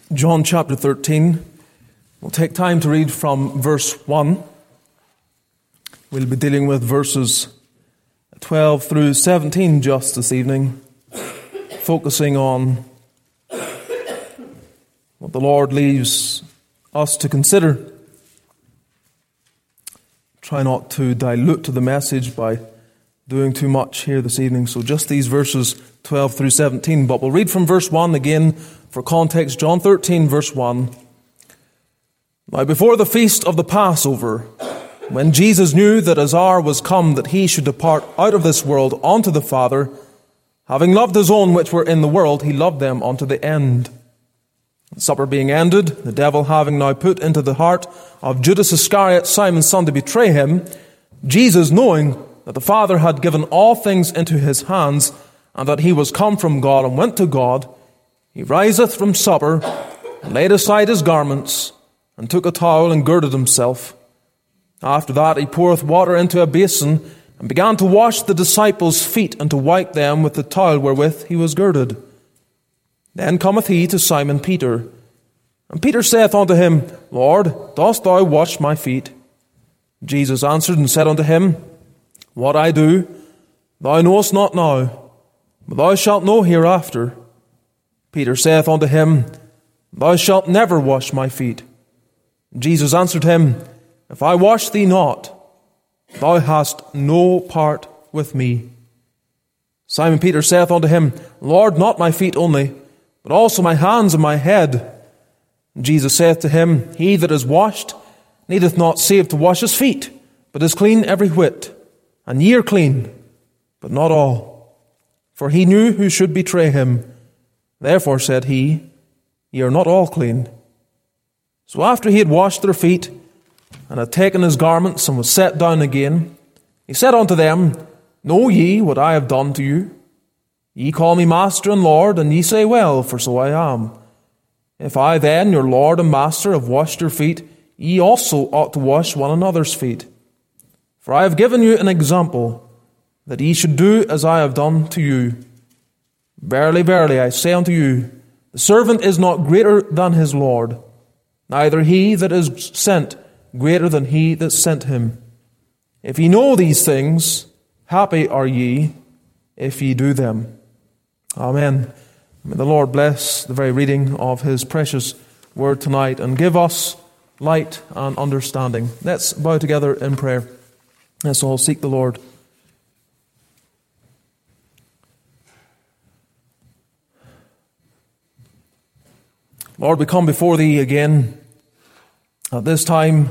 John chapter 13. We'll take time to read from verse 1. We'll be dealing with verses 12 through 17 just this evening, focusing on what the Lord leaves us to consider. Try not to dilute the message by doing too much here this evening. So just these verses 12 through 17. But we'll read from verse 1 again for context. John 13 verse 1. Now before the feast of the Passover, when Jesus knew that his hour was come that he should depart out of this world unto the Father, having loved his own which were in the world, he loved them unto the end. Supper being ended, the devil having now put into the heart of Judas Iscariot, Simon's son, to betray him, Jesus, knowing that the Father had given all things into his hands, and that he was come from God and went to God, he riseth from supper, and laid aside his garments, and took a towel and girded himself. After that he poureth water into a basin, and began to wash the disciples' feet, and to wipe them with the towel wherewith he was girded. Then cometh he to Simon Peter. And Peter saith unto him, Lord, dost thou wash my feet? Jesus answered and said unto him, What I do, thou knowest not now, but thou shalt know hereafter. Peter saith unto him, Thou shalt never wash my feet. Jesus answered him, If I wash thee not, thou hast no part with me. Simon Peter saith unto him, Lord, not my feet only, but also my hands and my head. And Jesus saith to him, He that is washed needeth not save to wash his feet, but is clean every whit. And ye are clean, but not all. For he knew who should betray him. Therefore said he, Ye are not all clean. So after he had washed their feet, and had taken his garments, and was set down again, he said unto them, Know ye what I have done to you? Ye call me Master and Lord, and ye say, Well, for so I am. If I then, your Lord and Master, have washed your feet, ye also ought to wash one another's feet. For I have given you an example, that ye should do as I have done to you. Verily, verily, I say unto you, the servant is not greater than his Lord, neither he that is sent greater than he that sent him. If ye know these things, happy are ye, if ye do them. Amen. May the Lord bless the very reading of his precious word tonight and give us light and understanding. Let's bow together in prayer. Let's all seek the Lord. Lord, we come before thee again at this time,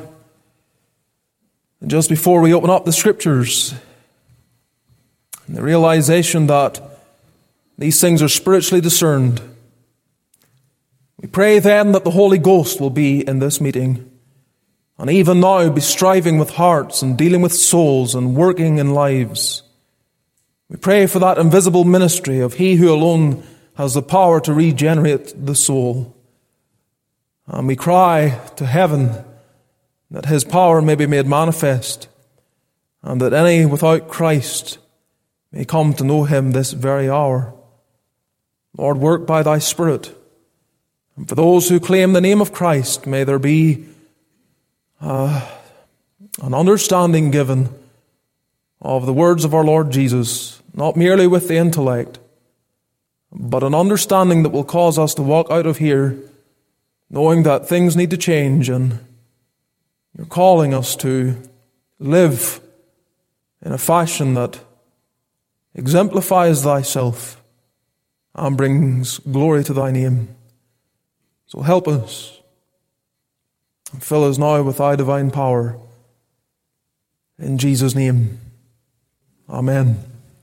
just before we open up the Scriptures, and the realization that these things are spiritually discerned. We pray then that the Holy Ghost will be in this meeting, and even now be striving with hearts and dealing with souls and working in lives. We pray for that invisible ministry of He who alone has the power to regenerate the soul. And we cry to heaven that His power may be made manifest, and that any without Christ may come to know Him this very hour. Lord, work by thy Spirit. And for those who claim the name of Christ, may there be an understanding given of the words of our Lord Jesus, not merely with the intellect, but an understanding that will cause us to walk out of here knowing that things need to change, and you're calling us to live in a fashion that exemplifies thyself and brings glory to thy name. So help us and fill us now with thy divine power. In Jesus' name, amen.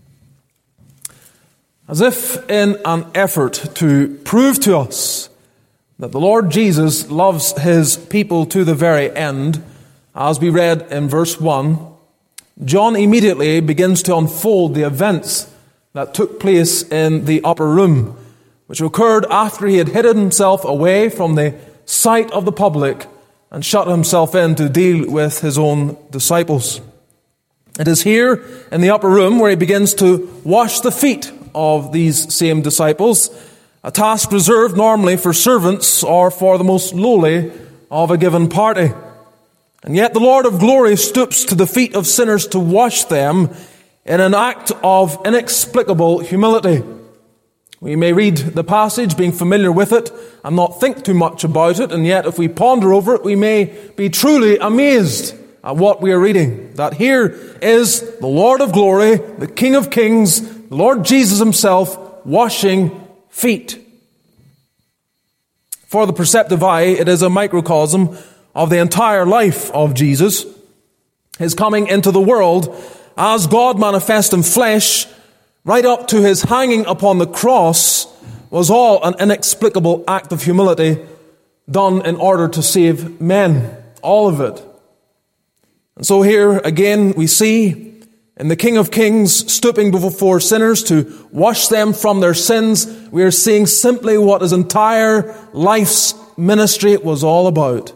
As if in an effort to prove to us that the Lord Jesus loves his people to the very end, as we read in verse 1, John immediately begins to unfold the events that took place in the upper room, which occurred after he had hidden himself away from the sight of the public and shut himself in to deal with his own disciples. It is here in the upper room where he begins to wash the feet of these same disciples, a task reserved normally for servants or for the most lowly of a given party. And yet the Lord of glory stoops to the feet of sinners to wash them in an act of inexplicable humility. We may read the passage, being familiar with it, and not think too much about it, and yet if we ponder over it, we may be truly amazed at what we are reading. That here is the Lord of glory, the King of kings, the Lord Jesus himself, washing feet. For the perceptive eye, it is a microcosm of the entire life of Jesus. His coming into the world as God manifest in flesh, right up to his hanging upon the cross, was all an inexplicable act of humility done in order to save men. All of it. And so here again we see in the King of Kings stooping before sinners to wash them from their sins, we are seeing simply what his entire life's ministry was all about.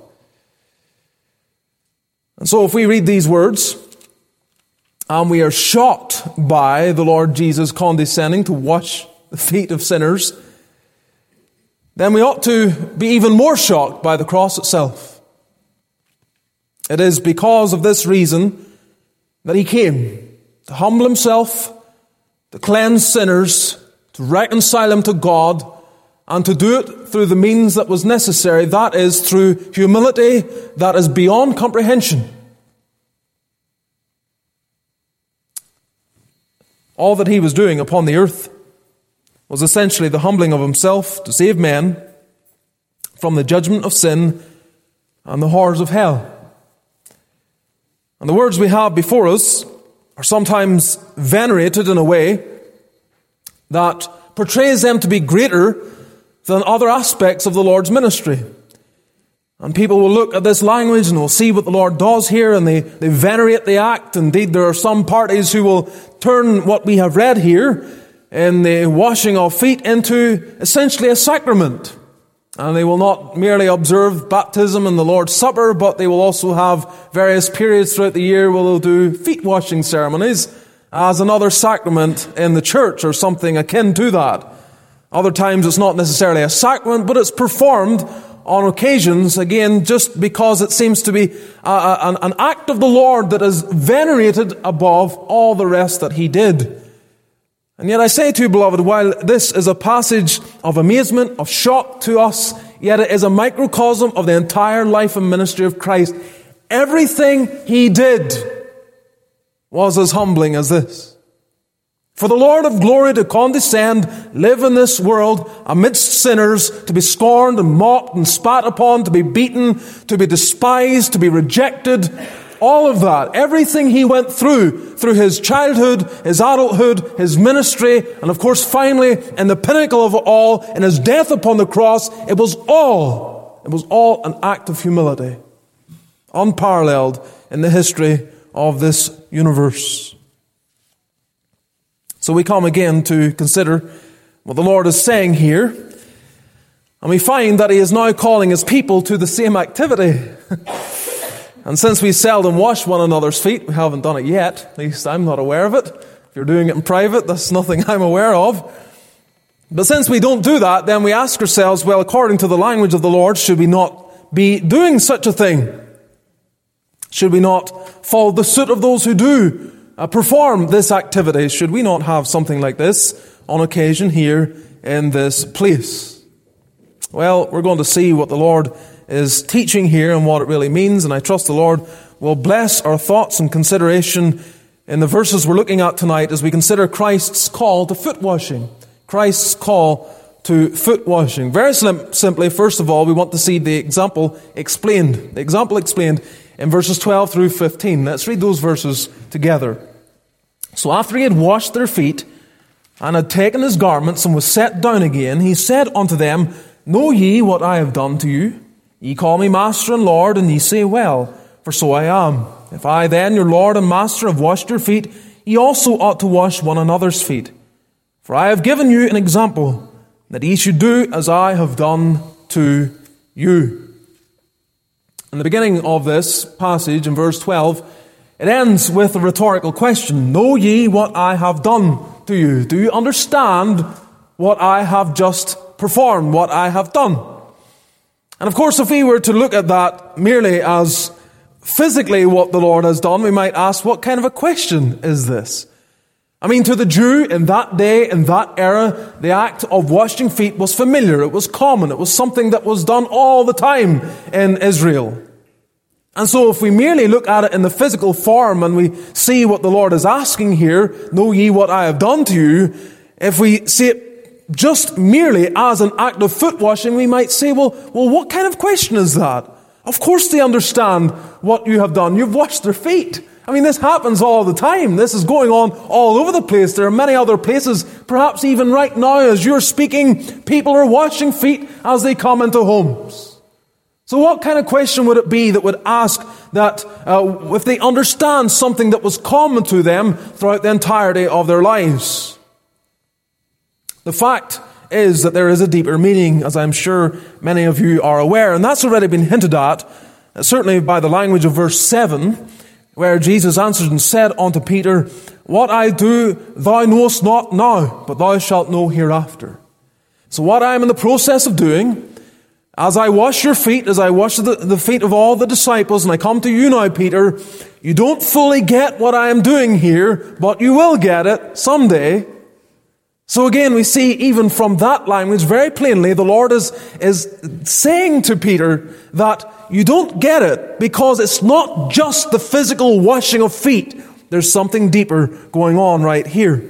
And so if we read these words, and we are shocked by the Lord Jesus condescending to wash the feet of sinners, then we ought to be even more shocked by the cross itself. It is because of this reason that he came to humble himself, to cleanse sinners, to reconcile them to God, and to do it through the means that was necessary, that is, through humility that is beyond comprehension. All that he was doing upon the earth was essentially the humbling of himself to save men from the judgment of sin and the horrors of hell. And the words we have before us are sometimes venerated in a way that portrays them to be greater than other aspects of the Lord's ministry. And people will look at this language and will see what the Lord does here, and they venerate the act. Indeed, there are some parties who will turn what we have read here in the washing of feet into essentially a sacrament. And they will not merely observe baptism and the Lord's Supper, but they will also have various periods throughout the year where they'll do feet washing ceremonies as another sacrament in the church or something akin to that. Other times it's not necessarily a sacrament, but it's performed on occasions, again, just because it seems to be an act of the Lord that is venerated above all the rest that he did. And yet I say to you, beloved, while this is a passage of amazement, of shock to us, yet it is a microcosm of the entire life and ministry of Christ. Everything he did was as humbling as this. For the Lord of glory to condescend, live in this world amidst sinners, to be scorned and mocked and spat upon, to be beaten, to be despised, to be rejected, all of that, everything he went through his childhood, his adulthood, his ministry, and of course finally, in the pinnacle of it all, in his death upon the cross, it was all an act of humility, unparalleled in the history of this universe. So we come again to consider what the Lord is saying here, and we find that he is now calling his people to the same activity. And since we seldom wash one another's feet, we haven't done it yet, at least I'm not aware of it. If you're doing it in private, that's nothing I'm aware of. But since we don't do that, then we ask ourselves, well, according to the language of the Lord, should we not be doing such a thing? Should we not follow the suit of those who do perform this activity? Should we not have something like this on occasion here in this place? Well, we're going to see what the Lord is teaching here and what it really means, and I trust the Lord will bless our thoughts and consideration in the verses we're looking at tonight as we consider Christ's call to foot washing. Christ's call to foot washing. Very simply, first of all, we want to see the example explained. The example explained in verses 12 through 15. Let's read those verses together. So after he had washed their feet and had taken his garments and was set down again, he said unto them, Know ye what I have done to you? Ye call me Master and Lord, and ye say, Well, for so I am. If I then, your Lord and Master, have washed your feet, ye also ought to wash one another's feet. For I have given you an example, that ye should do as I have done to you. In the beginning of this passage, in verse 12, it ends with a rhetorical question. Know ye what I have done to you? Do you understand what I have just performed, what I have done. And of course, if we were to look at that merely as physically what the Lord has done, we might ask, what kind of a question is this? I mean, to the Jew in that day, in that era, the act of washing feet was familiar. It was common. It was something that was done all the time in Israel. And so if we merely look at it in the physical form and we see what the Lord is asking here, know ye what I have done to you, if we see it just merely as an act of foot washing, we might say, well, what kind of question is that? Of course they understand what you have done. You've washed their feet. I mean, this happens all the time. This is going on all over the place. There are many other places, perhaps even right now as you're speaking, people are washing feet as they come into homes. So what kind of question would it be that would ask that if they understand something that was common to them throughout the entirety of their lives? The fact is that there is a deeper meaning, as I'm sure many of you are aware, and that's already been hinted at, certainly by the language of verse 7, where Jesus answered and said unto Peter, What I do thou knowest not now, but thou shalt know hereafter. So what I am in the process of doing, as I wash your feet, as I wash the feet of all the disciples, and I come to you now, Peter, you don't fully get what I am doing here, but you will get it someday. So again, we see even from that language very plainly, the Lord is saying to Peter that you don't get it because it's not just the physical washing of feet. There's something deeper going on right here.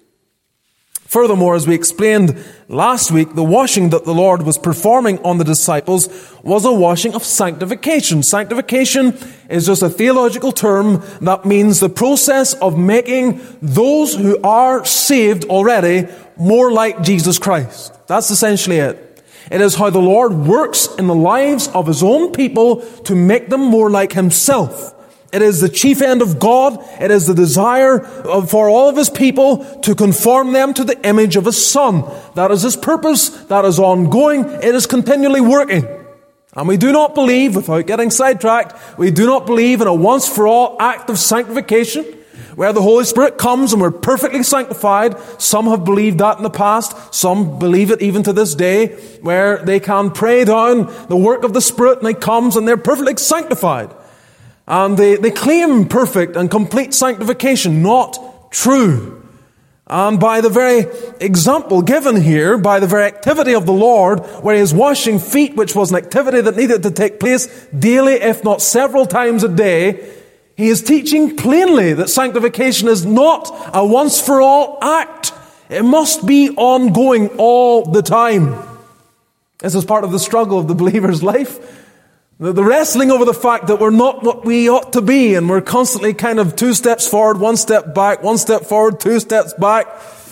Furthermore, as we explained last week, the washing that the Lord was performing on the disciples was a washing of sanctification. Sanctification is just a theological term that means the process of making those who are saved already more like Jesus Christ. That's essentially it. It is how the Lord works in the lives of His own people to make them more like Himself. It is the chief end of God. It is the desire for all of His people to conform them to the image of His Son. That is His purpose. That is ongoing. It is continually working. And we do not believe, without getting sidetracked, we do not believe in a once-for-all act of sanctification where the Holy Spirit comes and we're perfectly sanctified. Some have believed that in the past. Some believe it even to this day, where they can pray down the work of the Spirit and He comes and they're perfectly sanctified. And they claim perfect and complete sanctification. Not true. And by the very example given here, by the very activity of the Lord, where He is washing feet, which was an activity that needed to take place daily, if not several times a day, He is teaching plainly that sanctification is not a once-for-all act. It must be ongoing all the time. This is part of the struggle of the believer's life. The wrestling over the fact that we're not what we ought to be, and we're constantly kind of 2 steps forward, 1 step back, 1 step forward, 2 steps back.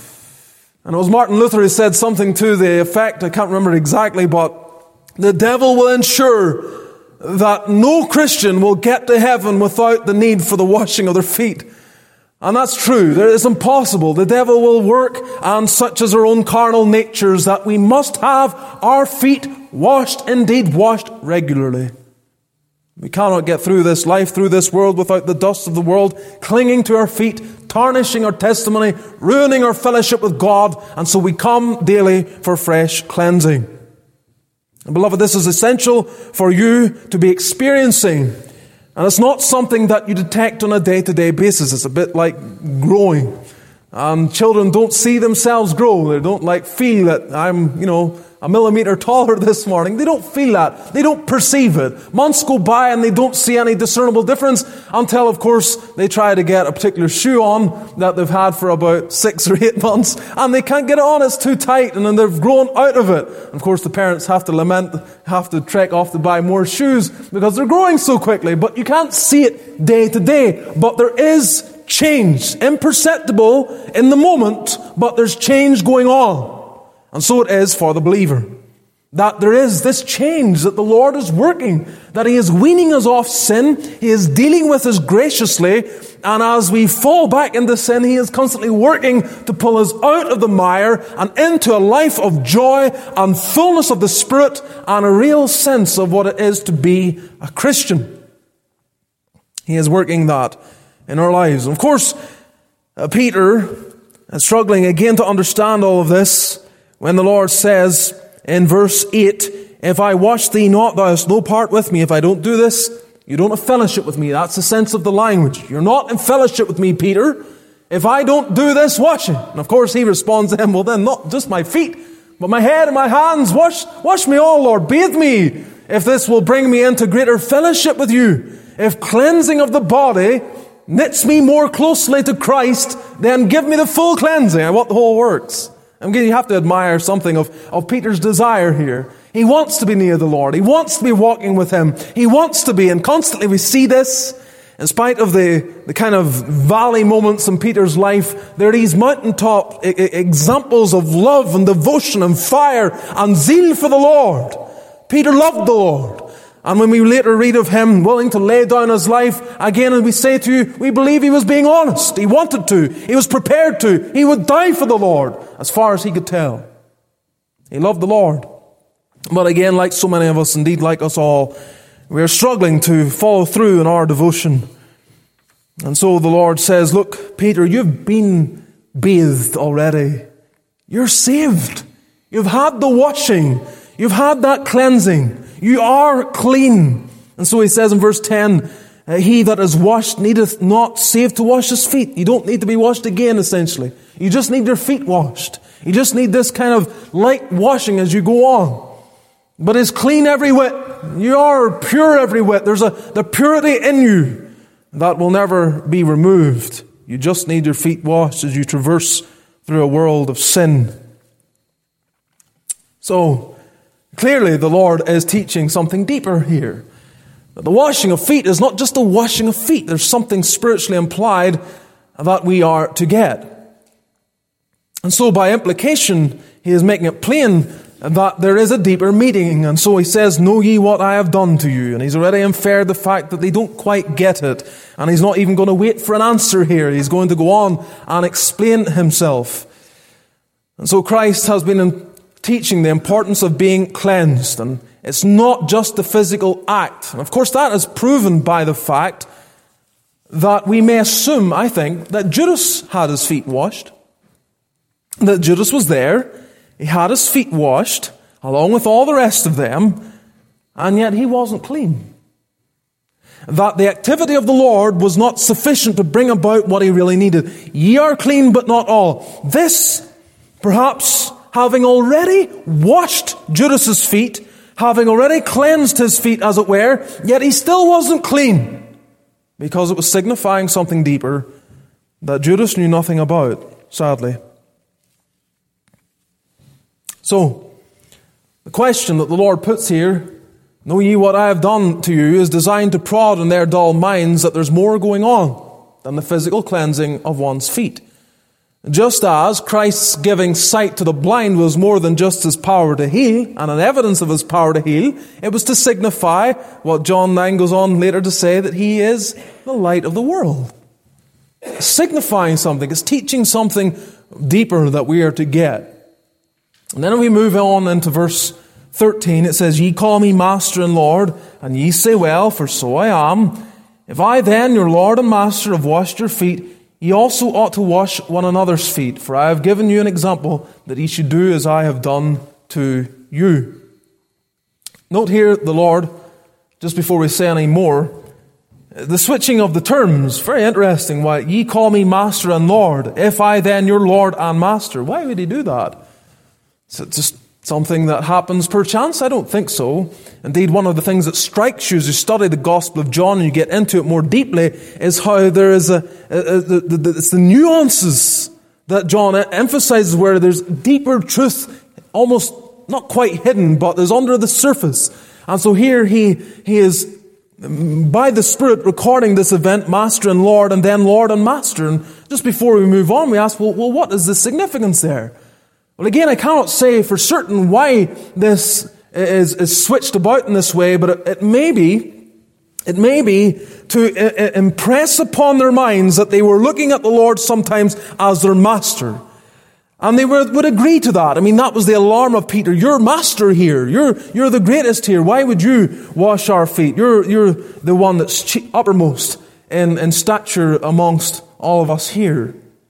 And it was Martin Luther who said something to the effect, I can't remember exactly, but the devil will ensure that no Christian will get to heaven without the need for the washing of their feet. And that's true. It's impossible. The devil will work, and such is our own carnal natures, that we must have our feet washed, indeed washed regularly. We cannot get through this life, through this world, without the dust of the world clinging to our feet, tarnishing our testimony, ruining our fellowship with God, and so we come daily for fresh cleansing. And beloved, this is essential for you to be experiencing. And it's not something that you detect on a day-to-day basis. It's a bit like growing. Children don't see themselves grow. They don't feel that I'm, a millimeter taller this morning. They don't feel that. They don't perceive it. Months go by and they don't see any discernible difference until, of course, they try to get a particular shoe on that they've had for about 6 or 8 months, and they can't get it on. It's too tight, and then they've grown out of it. Of course, the parents have to trek off to buy more shoes because they're growing so quickly. But you can't see it day to day. But there is change, imperceptible in the moment, but there's change going on. And so it is for the believer. That there is this change that the Lord is working, that He is weaning us off sin, He is dealing with us graciously, and as we fall back into sin, He is constantly working to pull us out of the mire and into a life of joy and fullness of the Spirit and a real sense of what it is to be a Christian. He is working that in our lives. And of course, Peter is struggling again to understand all of this when the Lord says in verse 8, if I wash thee not, thou hast no part with me. If I don't do this, you don't have fellowship with me. That's the sense of the language. You're not in fellowship with me, Peter, if I don't do this washing. And of course he responds to him, well then, not just my feet, but my head and my hands. Wash me all, Lord. Bathe me, if this will bring me into greater fellowship with you. If cleansing of the body knits me more closely to Christ, then give me the full cleansing. I want the whole works. You have to admire something of Peter's desire here. He wants to be near the Lord. He wants to be walking with Him. He wants to be, and constantly we see this, in spite of the kind of valley moments in Peter's life, there are these mountaintop examples of love and devotion and fire and zeal for the Lord. Peter loved the Lord. And when we later read of him willing to lay down his life, again, and we say to you, we believe he was being honest. He wanted to. He was prepared to. He would die for the Lord, as far as he could tell. He loved the Lord. But again, like so many of us, indeed like us all, we are struggling to follow through in our devotion. And so the Lord says, look, Peter, you've been bathed already. You're saved. You've had the washing. You've had that cleansing. You are clean. And so he says in verse 10, he that is washed needeth not save to wash his feet. You don't need to be washed again, essentially. You just need your feet washed. You just need this kind of light washing as you go on. But is clean every whit. You are pure every whit. There's the purity in you that will never be removed. You just need your feet washed as you traverse through a world of sin. So, clearly the Lord is teaching something deeper here. That the washing of feet is not just the washing of feet. There's something spiritually implied that we are to get. And so by implication, he is making it plain that there is a deeper meaning. And so he says, know ye what I have done to you. And he's already inferred the fact that they don't quite get it. And he's not even going to wait for an answer here. He's going to go on and explain himself. And so Christ has been teaching the importance of being cleansed. And it's not just the physical act. And of course that is proven by the fact that we may assume, I think, that Judas had his feet washed. That Judas was there. He had his feet washed, along with all the rest of them, and yet he wasn't clean. That the activity of the Lord was not sufficient to bring about what he really needed. Ye are clean, but not all. This, perhaps, having already washed Judas's feet, having already cleansed his feet, as it were, yet he still wasn't clean, because it was signifying something deeper that Judas knew nothing about, sadly. So, the question that the Lord puts here, know ye what I have done to you, is designed to prod in their dull minds that there's more going on than the physical cleansing of one's feet. Just as Christ's giving sight to the blind was more than just his power to heal, and an evidence of his power to heal, it was to signify what John 9 goes on later to say, that he is the light of the world. It's signifying something, it's teaching something deeper that we are to get. And then we move on into verse 13. It says, ye call me Master and Lord, and ye say, well, for so I am. If I then, your Lord and Master, have washed your feet, ye also ought to wash one another's feet. For I have given you an example, that ye should do as I have done to you. Note here the Lord, just before we say any more, the switching of the terms. Very interesting. Why, ye call me Master and Lord. If I then, your Lord and Master. Why would he do that? Is it just something that happens perchance? I don't think so. Indeed, one of the things that strikes you as you study the Gospel of John and you get into it more deeply is how there is it's the nuances that John emphasizes, where there's deeper truth, almost not quite hidden, but is under the surface. And so here he is, by the Spirit, recording this event, Master and Lord, and then Lord and Master. And just before we move on, we ask, well, what is the significance there? Well, again, I cannot say for certain why this is switched about in this way, but it may be to impress upon their minds that they were looking at the Lord sometimes as their master. And they would agree to that. I mean, that was the alarm of Peter. You're master here. You're the greatest here. Why would you wash our feet? You're the one that's uppermost in stature amongst all of us here.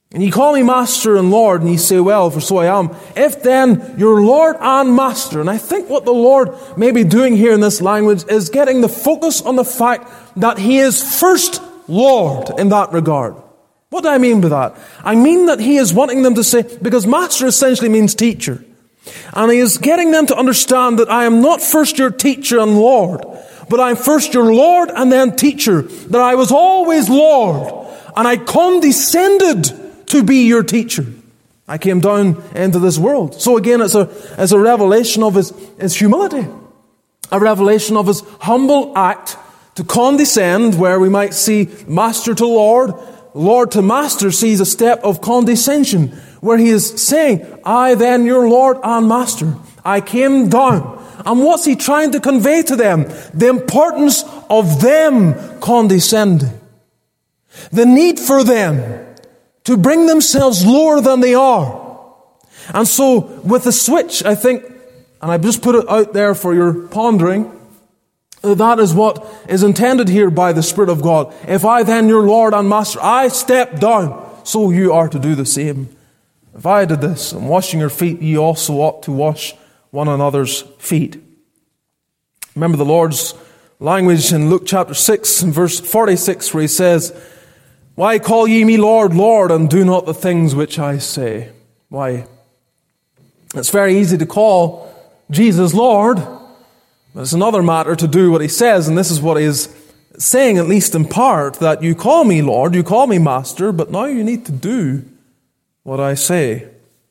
And you call me Master and Lord, and you say, well, for so I am. If then you're Lord and Master, and I think what the Lord may be doing here in this language is getting the focus on the fact that He is first Lord in that regard. What do I mean by that? I mean that He is wanting them to say, because Master essentially means teacher. And He is getting them to understand that I am not first your teacher and Lord, but I'm first your Lord and then teacher. That I was always Lord, and I condescended to be your teacher. I came down into this world. So again, it's a revelation of His humility. A revelation of His humble act to condescend, where we might see Master to Lord, Lord to Master sees a step of condescension, where He is saying, I then your Lord and Master. I came down. And what's He trying to convey to them? The importance of them condescending. The need for them to bring themselves lower than they are. And so, with the switch, I think, and I've just put it out there for your pondering, that is what is intended here by the Spirit of God. If I then, your Lord and Master, I step down, so you are to do the same. If I did this, and washing your feet, ye also ought to wash one another's feet. Remember the Lord's language in Luke chapter 6 and verse 46, where He says, why call ye me Lord, Lord, and do not the things which I say? Why? It's very easy to call Jesus Lord, but it's another matter to do what He says, and this is what He is saying, at least in part, that you call me Lord, you call me Master, but now you need to do what I say.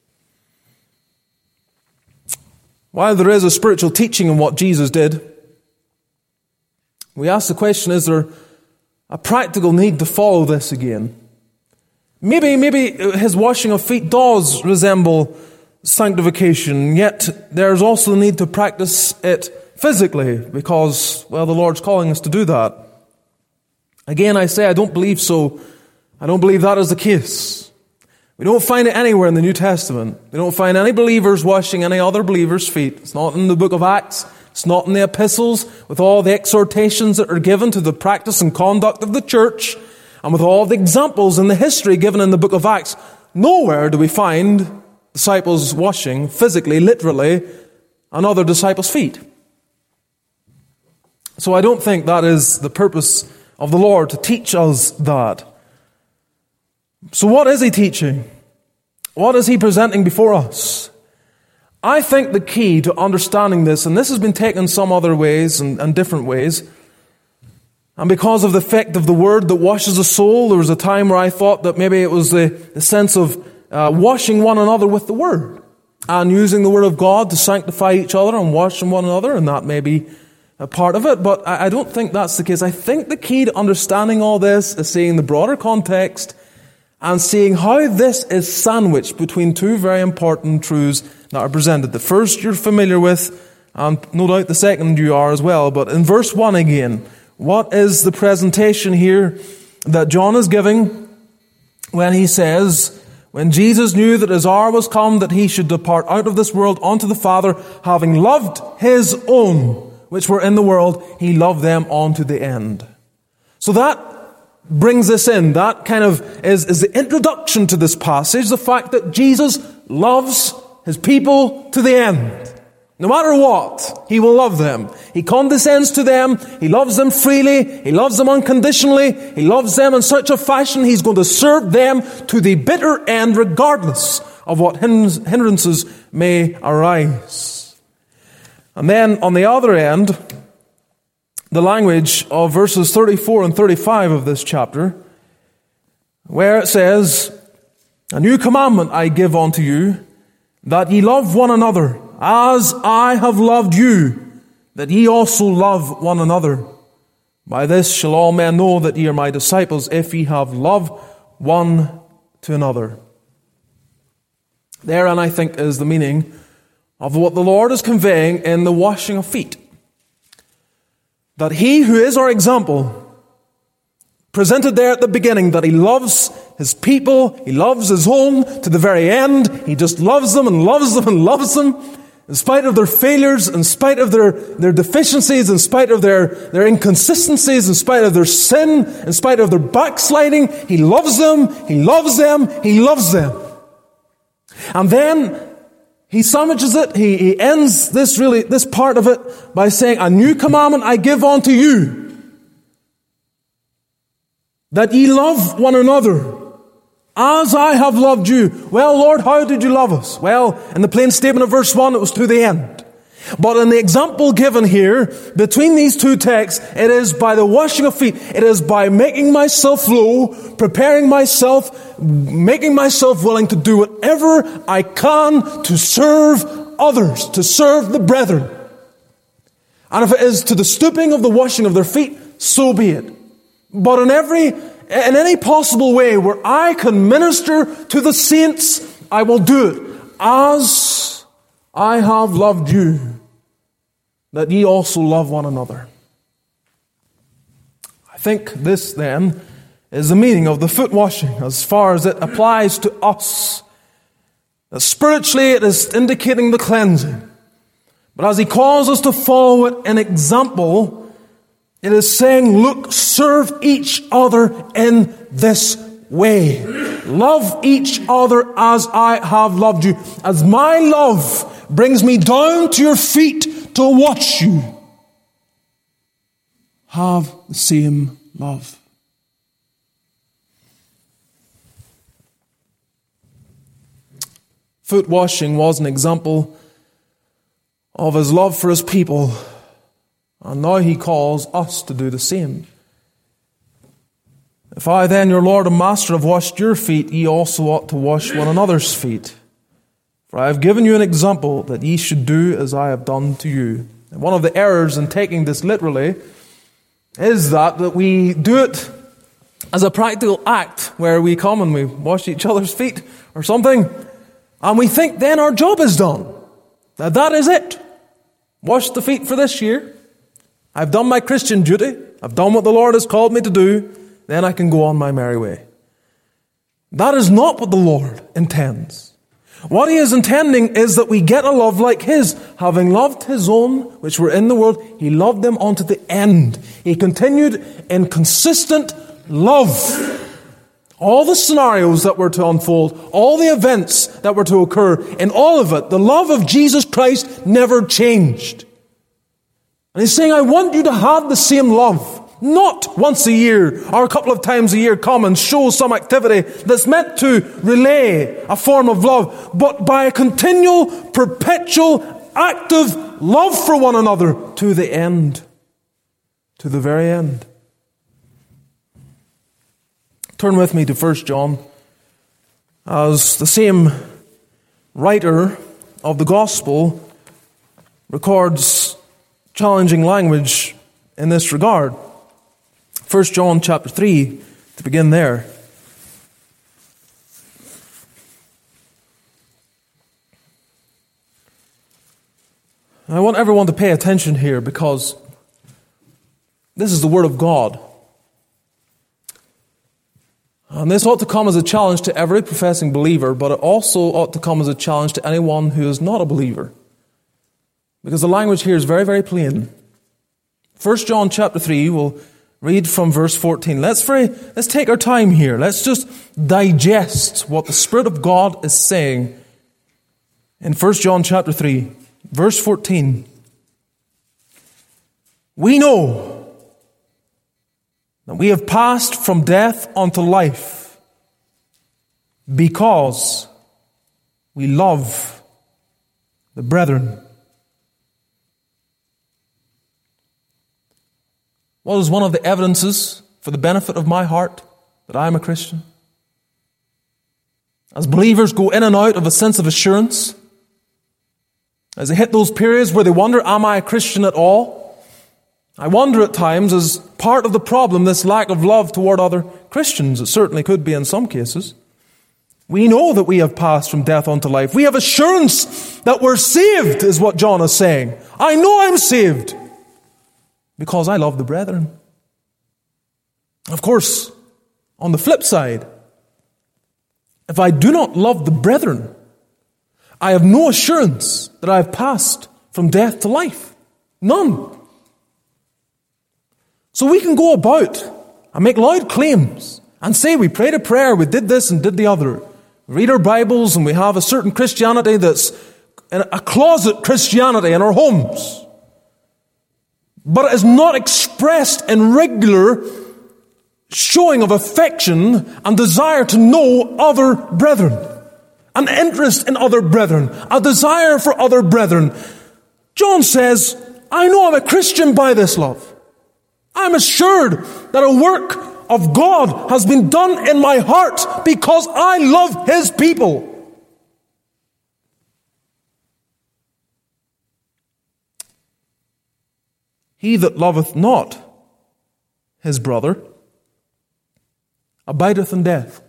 While there is a spiritual teaching in what Jesus did, we ask the question, is there a practical need to follow this again? Maybe His washing of feet does resemble sanctification, yet there's also the need to practice it physically, because, well, the Lord's calling us to do that. Again, I say I don't believe so. I don't believe that is the case. We don't find it anywhere in the New Testament. We don't find any believers washing any other believer's feet. It's not in the book of Acts. It's not in the epistles, with all the exhortations that are given to the practice and conduct of the church, and with all the examples in the history given in the book of Acts. Nowhere do we find disciples washing physically, literally, another disciple's feet. So I don't think that is the purpose of the Lord, to teach us that. So what is He teaching? What is He presenting before us? I think the key to understanding this, and this has been taken some other ways and different ways, and because of the effect of the Word that washes the soul, there was a time where I thought that maybe it was the sense of washing one another with the Word, and using the Word of God to sanctify each other and washing one another, and that may be a part of it, but I don't think that's the case. I think the key to understanding all this is seeing the broader context and seeing how this is sandwiched between two very important truths that are presented. The first you're familiar with, and no doubt the second you are as well. But in verse 1 again, what is the presentation here that John is giving when he says, when Jesus knew that His hour was come, that He should depart out of this world unto the Father, having loved His own, which were in the world, He loved them unto the end. So that brings this in. That kind of is the introduction to this passage, the fact that Jesus loves His people to the end. No matter what, He will love them. He condescends to them. He loves them freely. He loves them unconditionally. He loves them in such a fashion He's going to serve them to the bitter end, regardless of what hindrances may arise. And then on the other end, the language of verses 34 and 35 of this chapter, where it says, a new commandment I give unto you, that ye love one another, as I have loved you, that ye also love one another. By this shall all men know that ye are my disciples, if ye have love one to another. Therein, I think, is the meaning of what the Lord is conveying in the washing of feet. That He who is our example, presented there at the beginning, that He loves His people, He loves His own to the very end, He just loves them and loves them and loves them, in spite of their failures, in spite of their deficiencies, in spite of their inconsistencies, in spite of their sin, in spite of their backsliding, He loves them, He loves them, He loves them. And then He summarizes it, He ends this part of it by saying, a new commandment I give unto you, that ye love one another, as I have loved you. Well, Lord, how did you love us? Well, in the plain statement of verse 1, it was to the end. But in the example given here, between these two texts, it is by the washing of feet. It is by making myself low, preparing myself, making myself willing to do whatever I can to serve others, to serve the brethren. And if it is to the stooping of the washing of their feet, so be it. But in any possible way where I can minister to the saints, I will do it. As I have loved you, that ye also love one another. I think this then is the meaning of the foot washing as far as it applies to us. That spiritually it is indicating the cleansing. But as He calls us to follow it in example, it is saying, look, serve each other in this way. Love each other as I have loved you. As my love brings me down to your feet to wash you, have the same love. Foot washing was an example of His love for His people. And now He calls us to do the same. If I then, your Lord and Master, have washed your feet, ye also ought to wash one another's feet. For I have given you an example that ye should do as I have done to you. And one of the errors in taking this literally is that we do it as a practical act where we come and we wash each other's feet or something, and we think then our job is done. Now that is it. Wash the feet for this year. I've done my Christian duty. I've done what the Lord has called me to do. Then I can go on my merry way. That is not what the Lord intends. What He is intending is that we get a love like His. Having loved His own, which were in the world, He loved them unto the end. He continued in consistent love. All the scenarios that were to unfold, all the events that were to occur, in all of it, the love of Jesus Christ never changed. And He's saying, I want you to have the same love. Not once a year or a couple of times a year come and show some activity that's meant to relay a form of love, but by a continual, perpetual, active love for one another to the end. To the very end. Turn with me to 1 John, as the same writer of the Gospel records challenging language in this regard. 1 John chapter 3, to begin there. I want everyone to pay attention here because this is the Word of God. And this ought to come as a challenge to every professing believer, but it also ought to come as a challenge to anyone who is not a believer. Because the language here is very, very plain. 1 John chapter 3, we'll read from verse 14. Let's take our time here. Let's just digest what the Spirit of God is saying in 1 John chapter 3, verse 14. We know that we have passed from death unto life because we love the brethren. What is one of the evidences for the benefit of my heart that I am a Christian? As believers go in and out of a sense of assurance, as they hit those periods where they wonder, am I a Christian at all? I wonder at times, as part of the problem, this lack of love toward other Christians. It certainly could be in some cases. We know that we have passed from death unto life. We have assurance that we're saved, is what John is saying. I know I'm saved because I love the brethren. Of course, on the flip side, if I do not love the brethren, I have no assurance that I have passed from death to life. None. So we can go about and make loud claims and say we prayed a prayer, we did this and did the other. We read our Bibles and we have a certain Christianity that's a closet Christianity in our homes. But it is not expressed in regular showing of affection and desire to know other brethren. An interest in other brethren. A desire for other brethren. John says, I know I'm a Christian by this love. I'm assured that a work of God has been done in my heart because I love His people. He that loveth not his brother abideth in death.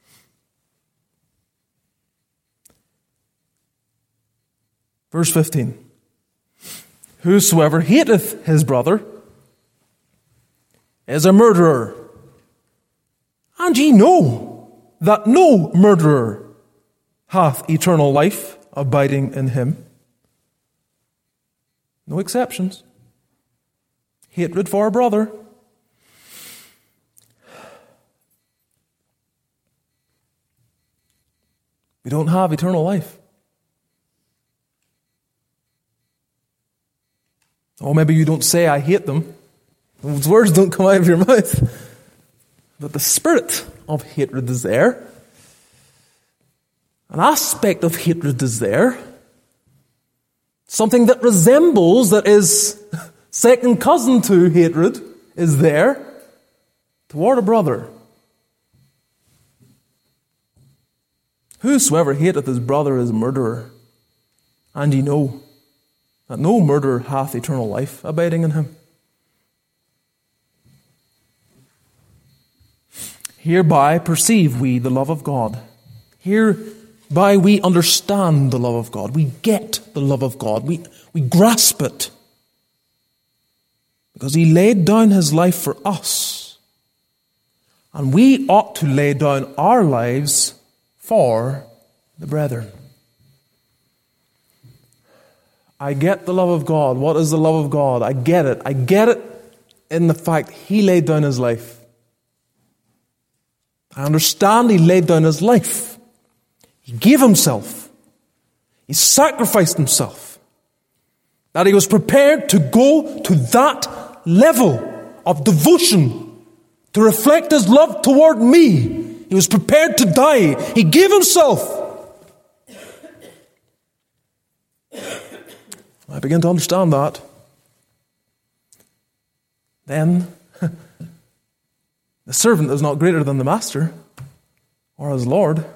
Verse 15. Whosoever hateth his brother is a murderer. And ye know that no murderer hath eternal life abiding in him. No exceptions. Hatred for a brother. We don't have eternal life. Or maybe you don't say, I hate them. Those words don't come out of your mouth. But the spirit of hatred is there. An aspect of hatred is there. Something that resembles, that is second cousin to hatred, is there toward a brother. Whosoever hateth his brother is a murderer. And ye know that no murderer hath eternal life abiding in him. Hereby perceive we the love of God. Hereby we understand the love of God. We get the love of God. We grasp it. Because He laid down His life for us. And we ought to lay down our lives for the brethren. I get the love of God. What is the love of God? I get it. I get it in the fact He laid down His life. I understand He laid down His life. He gave Himself. He sacrificed Himself. That He was prepared to go to that level of devotion to reflect His love toward me. He was prepared to die. He gave Himself. I begin to understand that. Then, the servant is not greater than the master or his Lord.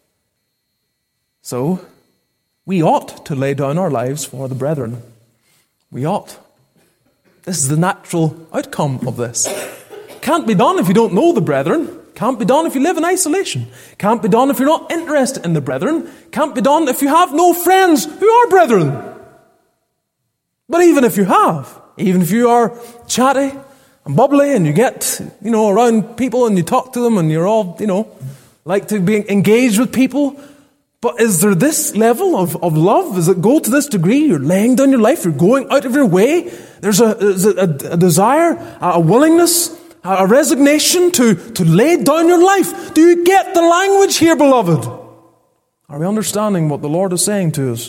So, we ought to lay down our lives for the brethren. We ought. This is the natural outcome of this. Can't be done if you don't know the brethren. Can't be done if you live in isolation. Can't be done if you're not interested in the brethren. Can't be done if you have no friends who are brethren. But even if you have, even if you are chatty and bubbly and you get, around people and you talk to them and you're all, like to be engaged with people, but is there this level of love? Does it go to this degree? You're laying down your life, you're going out of your way. There's a desire, a willingness, a resignation to lay down your life. Do you get the language here, beloved? Are we understanding what the Lord is saying to us?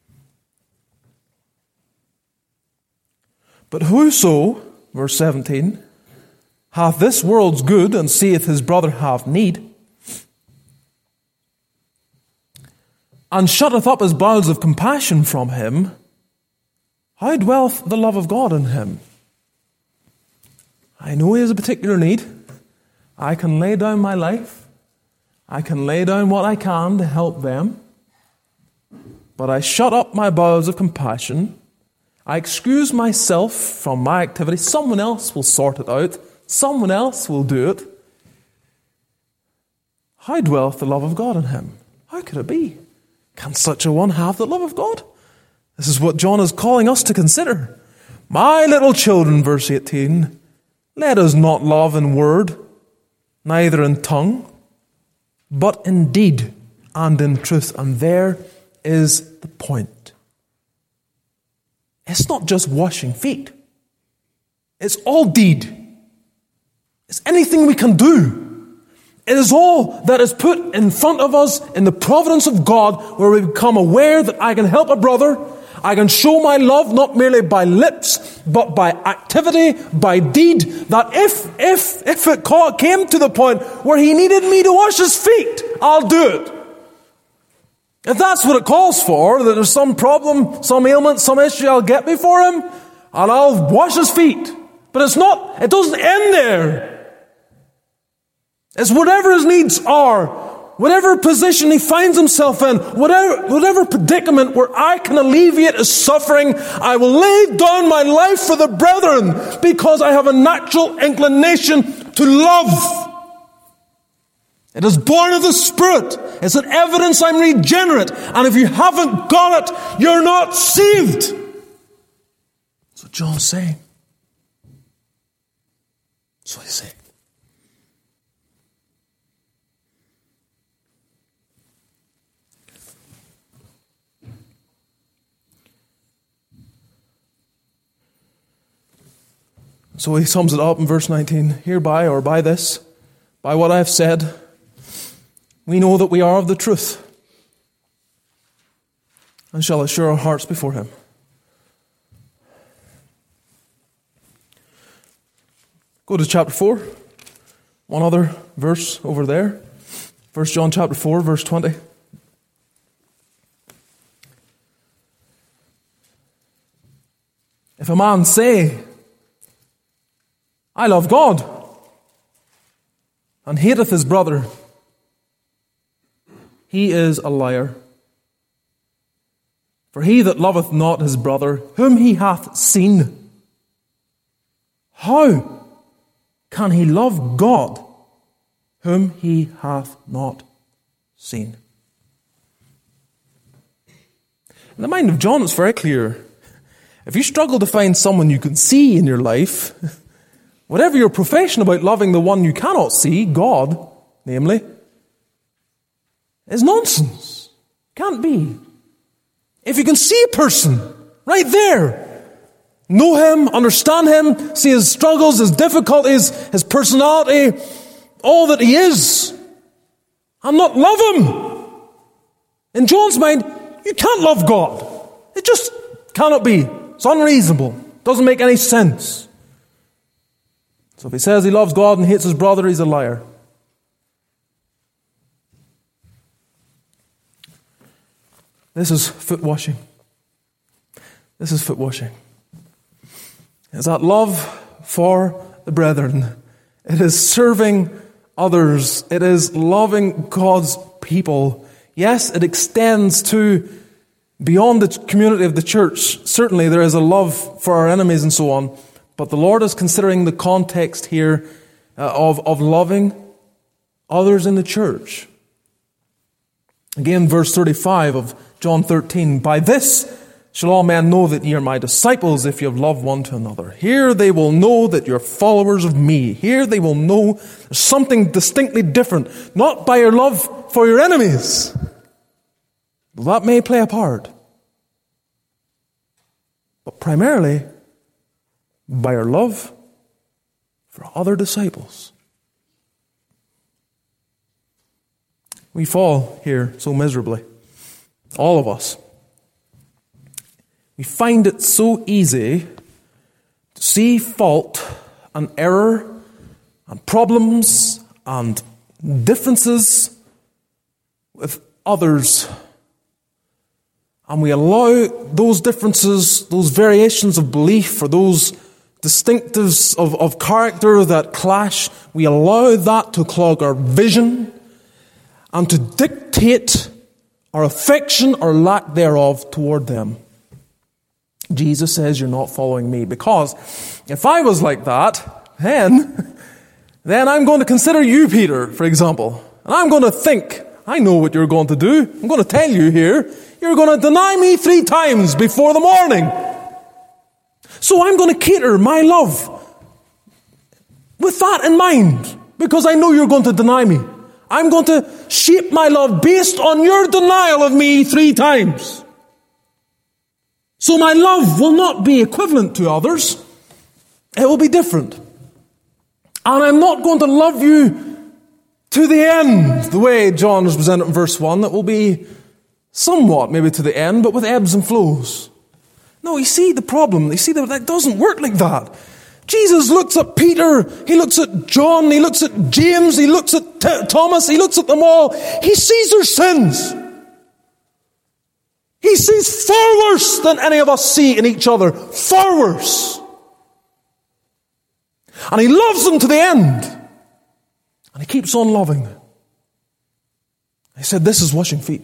But whoso, verse 17, hath this world's good and seeth his brother have need, and shutteth up his bowels of compassion from him, how dwelleth the love of God in him? I know he has a particular need. I can lay down my life. I can lay down what I can to help them. But I shut up my bowels of compassion. I excuse myself from my activity. Someone else will sort it out. Someone else will do it. How dwelleth the love of God in him? How could it be? Can such a one have the love of God? This is what John is calling us to consider. My little children, verse 18, let us not love in word, neither in tongue, but in deed and in truth. And there is the point. It's not just washing feet. It's all deed. It's anything we can do. It is all that is put in front of us in the providence of God, where we become aware that I can help a brother. I can show my love not merely by lips, but by activity, by deed. That if it came to the point where he needed me to wash his feet, I'll do it. If that's what it calls for, that there's some problem, some ailment, some issue, I'll get before him and I'll wash his feet. But it doesn't end there. It's whatever his needs are, whatever position he finds himself in, whatever predicament where I can alleviate his suffering, I will lay down my life for the brethren, because I have a natural inclination to love. It is born of the Spirit. It's an evidence I'm regenerate. And if you haven't got it, you're not saved. That's what John's saying. That's what he's saying. So he sums it up in verse 19. Hereby, or by this, by what I have said, we know that we are of the truth, and shall assure our hearts before him. Go to chapter 4. One other verse over there. 1 John chapter 4, verse 20. If a man say, I love God, and hateth his brother, he is a liar. For he that loveth not his brother, whom he hath seen, how can he love God, whom he hath not seen? In the mind of John, it's very clear. If you struggle to find someone you can see in your life, whatever your profession about loving the one you cannot see, God, namely, is nonsense. Can't be. If you can see a person right there, know him, understand him, see his struggles, his difficulties, his personality, all that he is, and not love him, in John's mind, you can't love God. It just cannot be. It's unreasonable. Doesn't make any sense. So if he says he loves God and hates his brother, he's a liar. This is foot washing. This is foot washing. It's that love for the brethren. It is serving others. It is loving God's people. Yes, it extends to beyond the community of the church. Certainly there is a love for our enemies and so on. But the Lord is considering the context here of loving others in the church. Again, verse 35 of John 13, by this shall all men know that ye are my disciples, if you have loved one to another. Here they will know that you're followers of me. Here they will know there's something distinctly different, not by your love for your enemies. Well, that may play a part, but primarily by your love for other disciples. We fall here so miserably. All of us. We find it so easy to see fault and error and problems and differences with others. And we allow those differences, those variations of belief, or those distinctives of character that clash, we allow that to clog our vision and to dictate our affection or lack thereof toward them. Jesus says, you're not following me. Because if I was like that, then I'm going to consider you, Peter, for example. And I'm going to think, I know what you're going to do. I'm going to tell you here, you're going to deny me 3 times before the morning. So I'm going to cater my love with that in mind, because I know you're going to deny me. I'm going to shape my love based on your denial of me 3 times. So my love will not be equivalent to others. It will be different. And I'm not going to love you to the end, the way John is presented in verse 1. It will be somewhat, maybe to the end, but with ebbs and flows. No, you see the problem. You see that doesn't work like that. Jesus looks at Peter, he looks at John, he looks at James, he looks at Thomas, he looks at them all. He sees their sins. He sees far worse than any of us see in each other. Far worse. And he loves them to the end. And he keeps on loving them. He said, this is washing feet.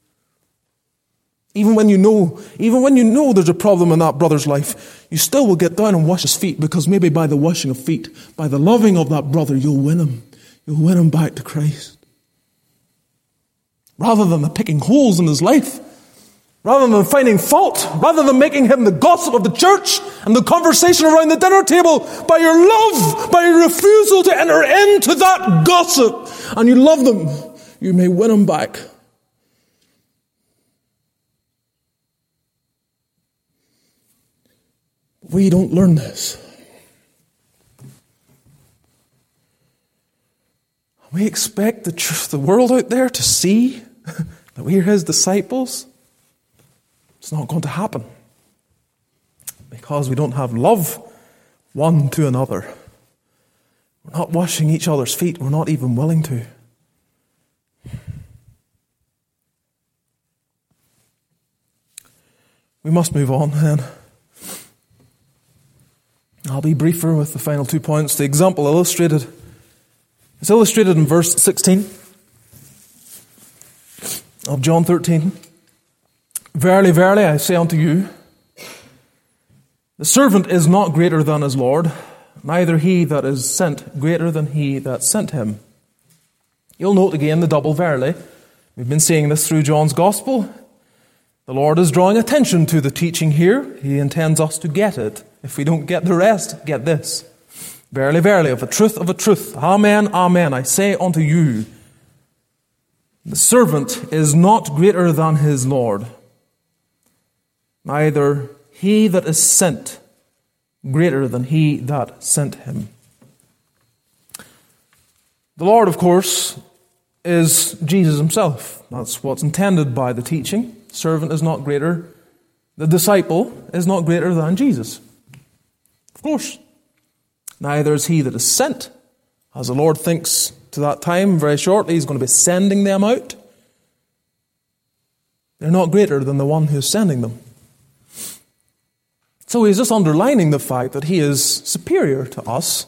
Even when you know there's a problem in that brother's life, you still will get down and wash his feet, because maybe by the washing of feet, by the loving of that brother, you'll win him. You'll win him back to Christ. Rather than the picking holes in his life, rather than finding fault, rather than making him the gossip of the church and the conversation around the dinner table, by your love, by your refusal to enter into that gossip, and you love them, you may win him back. We don't learn this. We expect the world out there to see that we are his disciples. It's not going to happen. Because we don't have love one to another. We're not washing each other's feet. We're not even willing to. We must move on then. I'll be briefer with the final 2 points. The example is illustrated in verse 16 of John 13. Verily, verily, I say unto you, the servant is not greater than his Lord, neither he that is sent greater than he that sent him. You'll note again the double verily. We've been seeing this through John's Gospel. The Lord is drawing attention to the teaching here. He intends us to get it. If we don't get the rest, get this. Verily, verily, of a truth, amen, amen, I say unto you, the servant is not greater than his Lord, neither he that is sent greater than he that sent him. The Lord, of course, is Jesus himself. That's what's intended by the teaching. Servant is not greater. The disciple is not greater than Jesus. Of course. Neither is he that is sent. As the Lord thinks to that time, very shortly, he's going to be sending them out. They're not greater than the one who is sending them. So he's just underlining the fact that he is superior to us,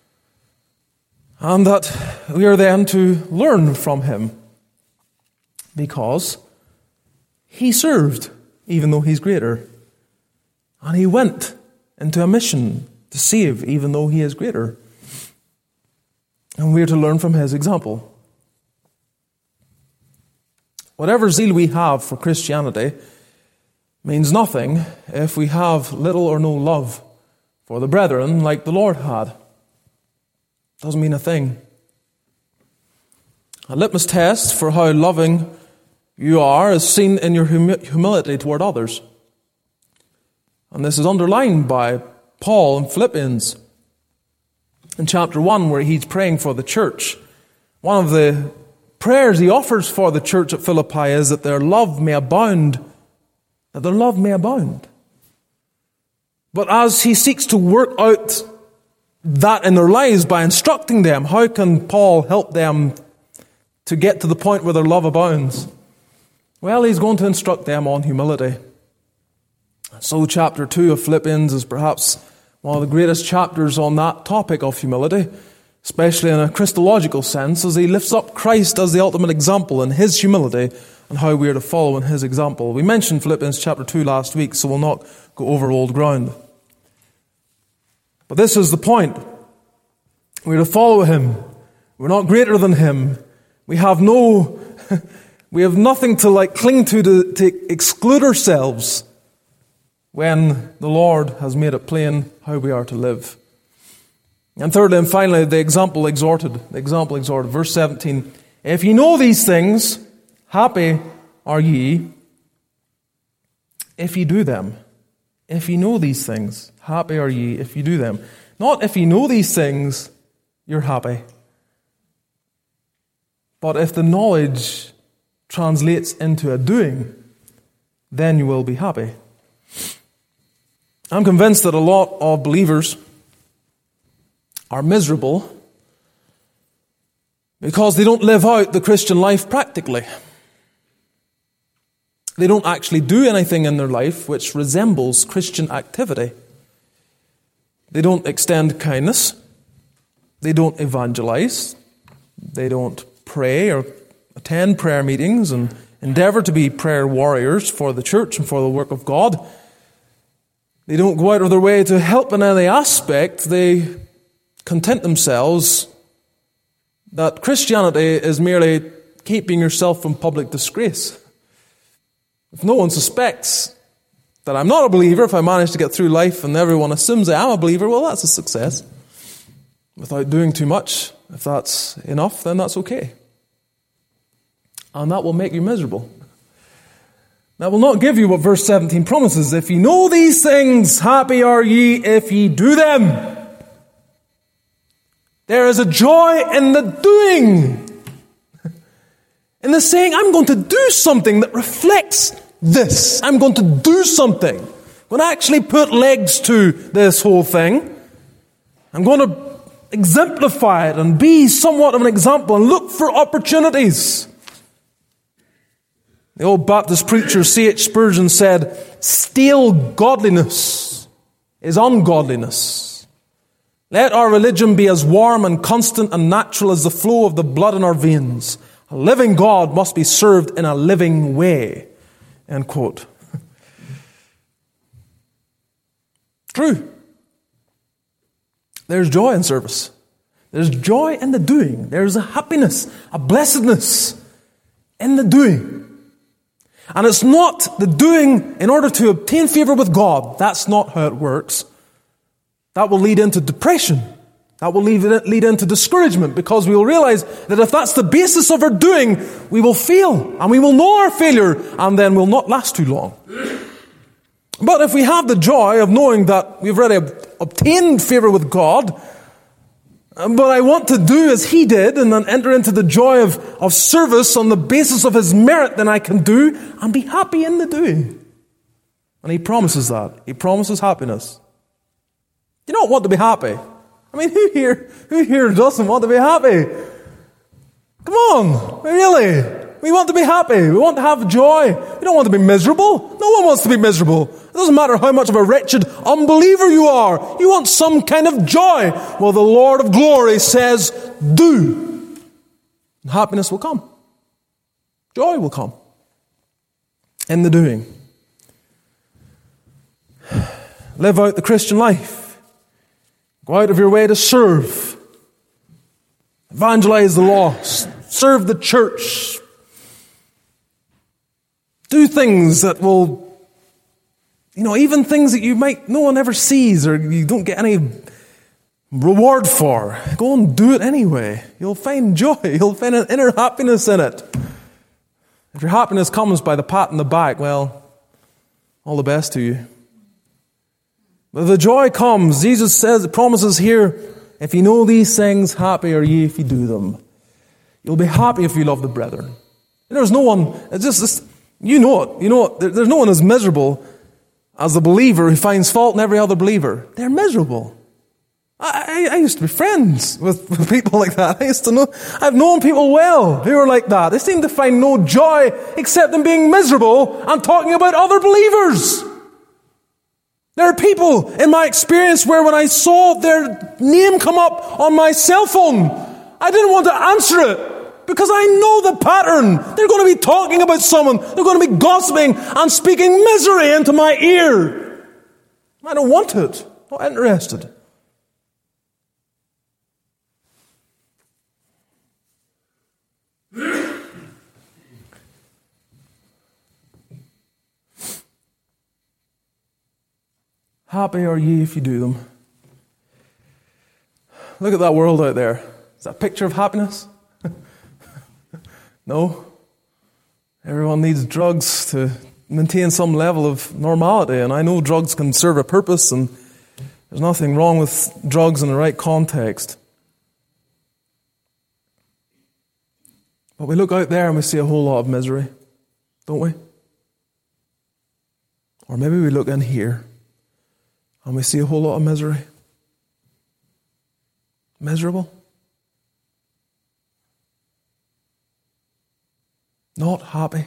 and that we are then to learn from him, because he served even though he's greater, and he went into a mission to save even though he is greater, and we are to learn from his example. Whatever zeal we have for Christianity means nothing if we have little or no love for the brethren like the Lord had. Doesn't mean a thing. A litmus test for how loving you are is seen in your humility toward others. And this is underlined by Paul in Philippians in chapter 1, where he's praying for the church. One of the prayers he offers for the church at Philippi is that their love may abound. That their love may abound. But as he seeks to work out that in their lives by instructing them, how can Paul help them to get to the point where their love abounds? Well, he's going to instruct them on humility. So chapter 2 of Philippians is perhaps one of the greatest chapters on that topic of humility, especially in a Christological sense, as he lifts up Christ as the ultimate example in his humility and how we are to follow in his example. We mentioned Philippians chapter 2 last week, so we'll not go over old ground. But this is the point. We're to follow him. We're not greater than him. We have nothing to cling to exclude ourselves when the Lord has made it plain how we are to live. And thirdly and finally, the example exhorted. Verse 17, If ye know these things, happy are ye if ye do them. If ye know these things, happy are ye if ye do them. Not if ye know these things, you're happy. But if the knowledge translates into a doing, then you will be happy. I'm convinced that a lot of believers are miserable because they don't live out the Christian life practically. They don't actually do anything in their life which resembles Christian activity. They don't extend kindness. They don't evangelize. They don't pray or attend prayer meetings and endeavor to be prayer warriors for the church and for the work of God. They don't go out of their way to help in any aspect. They content themselves that Christianity is merely keeping yourself from public disgrace. If no one suspects that I'm not a believer, if I manage to get through life and everyone assumes I am a believer, well, that's a success. Without doing too much, if that's enough, then that's okay. And that will make you miserable. That will not give you what verse 17 promises. If ye know these things, happy are ye if ye do them. There is a joy in the doing. In the saying, I'm going to do something that reflects this. I'm going to do something. I'm going to actually put legs to this whole thing. I'm going to exemplify it and be somewhat of an example and look for opportunities. The old Baptist preacher C.H. Spurgeon said, "Stale godliness is ungodliness. Let our religion be as warm and constant and natural as the flow of the blood in our veins. A living God must be served in a living way." End quote. True. There's joy in service. There's joy in the doing. There's a happiness, a blessedness in the doing. And it's not the doing in order to obtain favor with God. That's not how it works. That will lead into depression. That will lead into discouragement, because we will realize that if that's the basis of our doing, we will fail, and we will know our failure, and then we'll not last too long. But if we have the joy of knowing that we've already obtained favor with God, but I want to do as He did and then enter into the joy of service on the basis of His merit, then I can do and be happy in the doing. And He promises that. He promises happiness. You don't want to be happy. I mean, who here doesn't want to be happy? Come on, really? We want to be happy. We want to have joy. We don't want to be miserable. No one wants to be miserable. It doesn't matter how much of a wretched unbeliever you are. You want some kind of joy. Well, the Lord of glory says, do. And happiness will come. Joy will come. In the doing. Live out the Christian life. Go out of your way to serve. Evangelize the lost. Serve the church. Do things that will, even things that no one ever sees or you don't get any reward for. Go and do it anyway. You'll find joy. You'll find an inner happiness in it. If your happiness comes by the pat on the back, well, all the best to you. But the joy comes. Jesus promises here, if you know these things, happy are ye if you do them. You'll be happy if you love the brethren. There's no one, you know it. There's no one as miserable as the believer who finds fault in every other believer. They're miserable. I used to be friends with people like that. I've known people well who are like that. They seem to find no joy except in being miserable and talking about other believers. There are people in my experience where when I saw their name come up on my cell phone, I didn't want to answer it because I know the pattern. They're going to be talking about someone. They're going to be gossiping and speaking misery into my ear. I don't want it. Not interested. Happy are ye if you do them. Look at that world out there. Is that a picture of happiness? No. Everyone needs drugs to maintain some level of normality, and I know drugs can serve a purpose, and there's nothing wrong with drugs in the right context. But we look out there and we see a whole lot of misery, don't we? Or maybe we look in here and we see a whole lot of misery. Miserable. Not happy.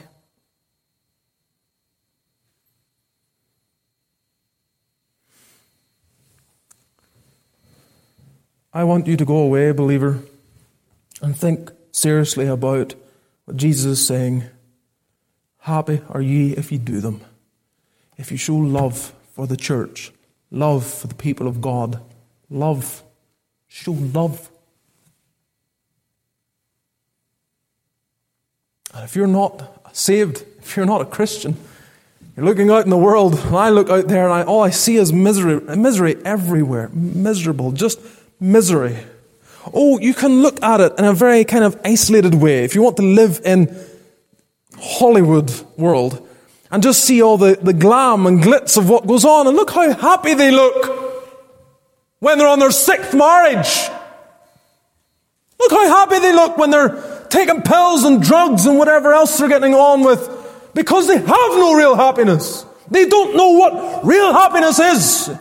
I want you to go away, believer, and think seriously about what Jesus is saying. Happy are ye if ye do them. If you show love for the church, love for the people of God, love, show love. And if you're not saved, if you're not a Christian, you're looking out in the world, and I look out there and all I see is misery everywhere, miserable, just misery. Oh, you can look at it in a very kind of isolated way. If you want to live in Hollywood world and just see all the glam and glitz of what goes on, and look how happy they look when they're on their 6th marriage. Look how happy they look when they're taking pills and drugs and whatever else they're getting on with, because they have no real happiness. They don't know what real happiness is.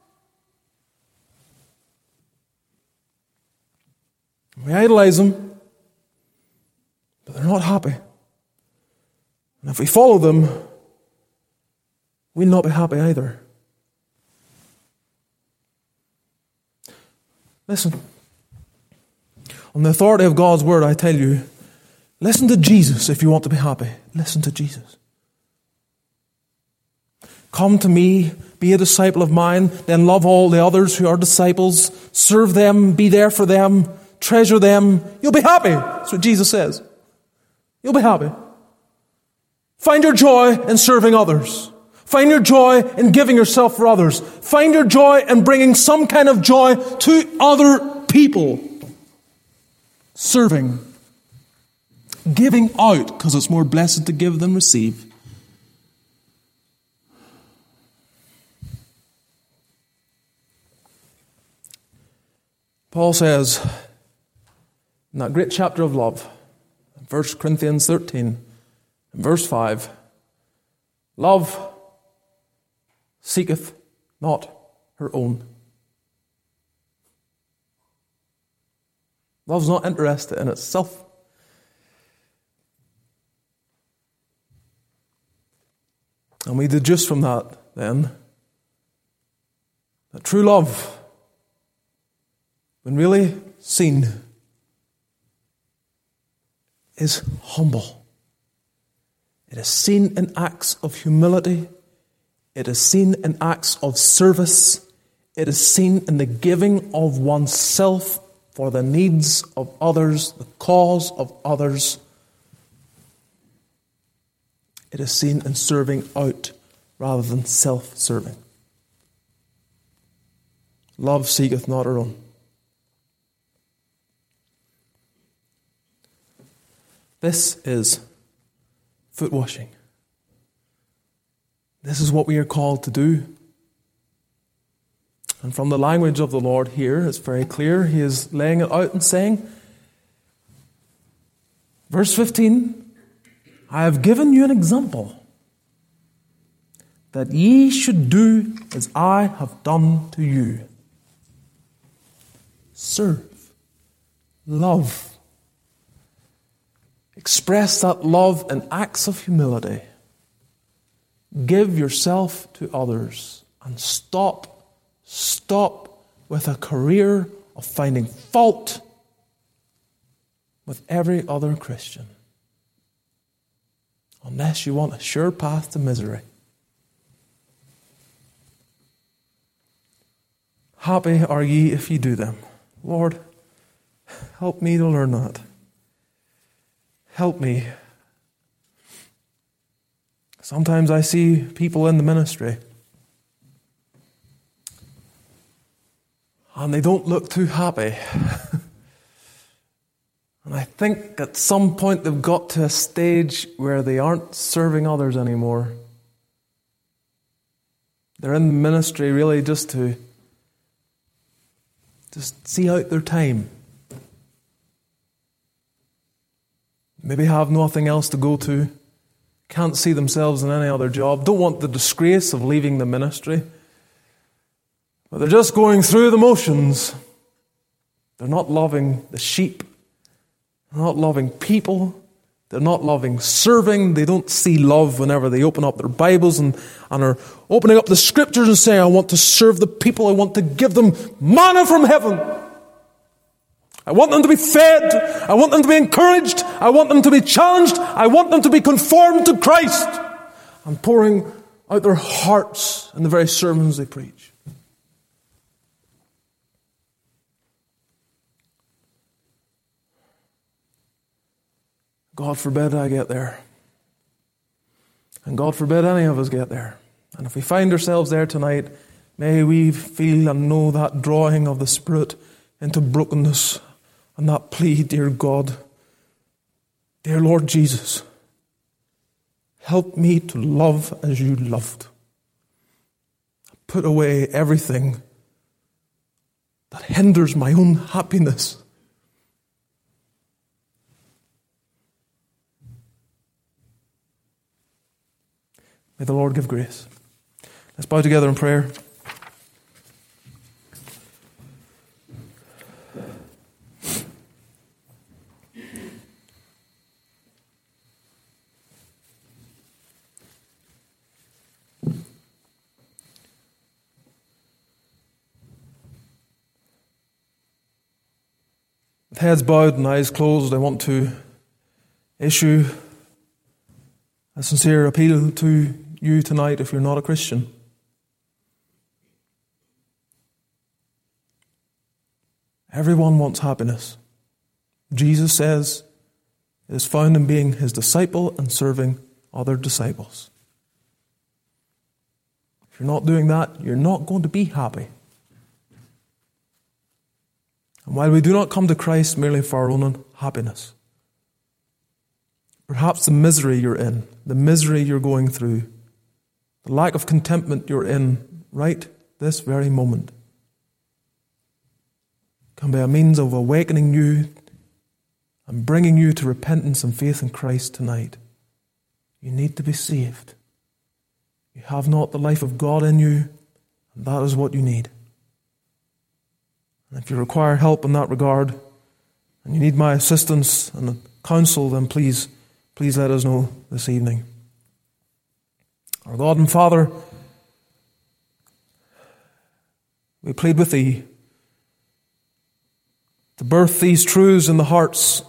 We idolize them, but they're not happy. And if we follow them, we'll not be happy either. Listen. On the authority of God's word, I tell you, listen to Jesus if you want to be happy. Listen to Jesus. Come to me, be a disciple of mine, then love all the others who are disciples. Serve them, be there for them, treasure them. You'll be happy. That's what Jesus says. You'll be happy. Find your joy in serving others. Find your joy in giving yourself for others. Find your joy in bringing some kind of joy to other people. Serving. Giving out, because it's more blessed to give than receive. Paul says, in that great chapter of love, 1 Corinthians 13, in verse 5, love seeketh not her own. Love's not interested in itself. And we deduce from that, then, that true love, when really seen, is humble. It is seen in acts of humility. It is seen in acts of service. It is seen in the giving of oneself for the needs of others, the cause of others. It is seen in serving out rather than self-serving. Love seeketh not her own. This is foot washing. This is what we are called to do. And from the language of the Lord here, it's very clear. He is laying it out and saying, verse 15, I have given you an example, that ye should do as I have done to you. Serve. Love. Express that love in acts of humility. Give yourself to others and stop with a career of finding fault with every other Christian. Unless you want a sure path to misery. Happy are ye if ye do them. Lord, help me to learn that. Help me. Sometimes I see people in the ministry and they don't look too happy. And I think at some point they've got to a stage where they aren't serving others anymore. They're in the ministry really just to see out their time. Maybe have nothing else to go to. Can't see themselves in any other job. Don't want the disgrace of leaving the ministry. But they're just going through the motions. They're not loving the sheep. They're not loving people. They're not loving serving. They don't see love whenever they open up their Bibles and are opening up the Scriptures and saying, I want to serve the people. I want to give them manna from heaven. I want them to be fed. I want them to be encouraged. I want them to be challenged. I want them to be conformed to Christ. And pouring out their hearts in the very sermons they preach. God forbid I get there. And God forbid any of us get there. And if we find ourselves there tonight, may we feel and know that drawing of the Spirit into brokenness and that plea, dear God, dear Lord Jesus, help me to love as you loved. Put away everything that hinders my own happiness. May the Lord give grace. Let's bow together in prayer. With heads bowed and eyes closed, I want to issue a sincere appeal to you tonight if you're not a Christian. Everyone wants happiness. Jesus says it is found in being his disciple and serving other disciples. If you're not doing that, you're not going to be happy. And while we do not come to Christ merely for our own happiness, perhaps the misery you're in, the misery you're going through, the lack of contentment you're in right this very moment can be a means of awakening you and bringing you to repentance and faith in Christ tonight. You need to be saved. You have not the life of God in you, and that is what you need. And if you require help in that regard, and you need my assistance and counsel, then please let us know this evening. Our God and Father, we plead with Thee to birth these truths in the hearts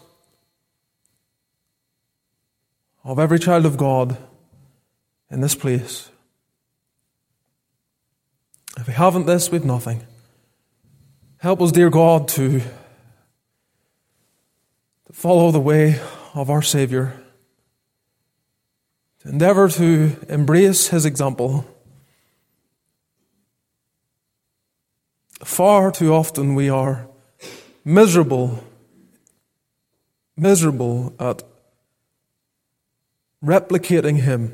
of every child of God in this place. If we haven't this, we've nothing. Help us, dear God, to follow the way of our Savior, to endeavor to embrace His example. Far too often we are miserable at replicating Him.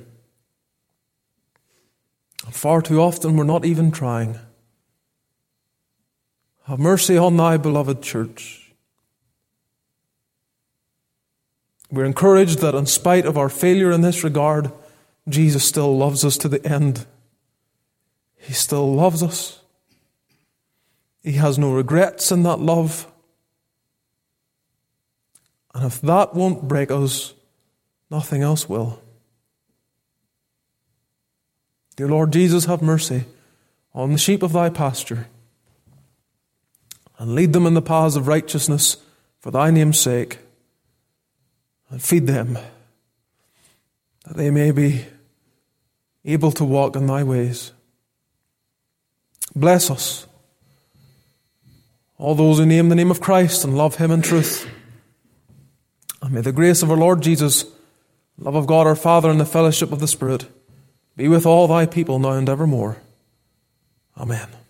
Far too often we're not even trying. Have mercy on Thy beloved church. We're encouraged that in spite of our failure in this regard, Jesus still loves us to the end. He still loves us. He has no regrets in that love. And if that won't break us, nothing else will. Dear Lord Jesus, have mercy on the sheep of Thy pasture and lead them in the paths of righteousness for Thy name's sake. And feed them, that they may be able to walk in Thy ways. Bless us, all those who name the name of Christ and love Him in truth. And may the grace of our Lord Jesus, love of God our Father, and the fellowship of the Spirit be with all Thy people now and evermore. Amen.